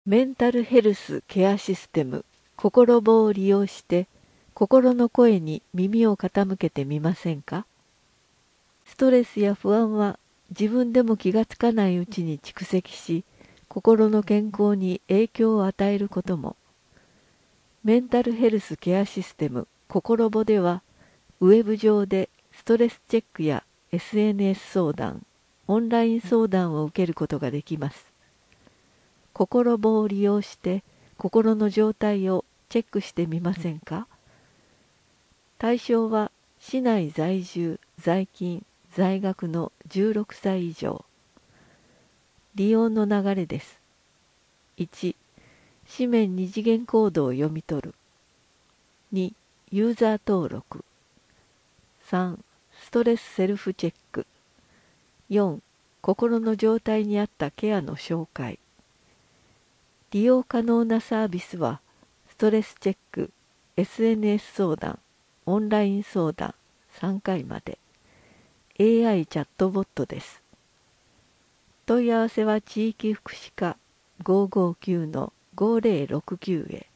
メンタルヘルスケアシステム心棒を利用して心の声に耳を傾けてみませんか？ストレスや不安は自分でも気がつかないうちに蓄積し、心の健康に影響を与えることも。メンタルヘルスケアシステム心棒では、ウェブ上でストレスチェックや SNS 相談、オンライン相談を受けることができます。心棒を利用して心の状態をチェックしてみませんか？対象は市内在住・在勤・在学の16歳以上。利用の流れです。1、紙面二次元コードを読み取る。2、ユーザー登録。3、ストレスセルフチェック。4、心の状態に合ったケアの紹介。利用可能なサービスは、ストレスチェック、SNS 相談、オンライン相談3回まで。AI チャットボットです。問い合わせは地域福祉課559-5069へ。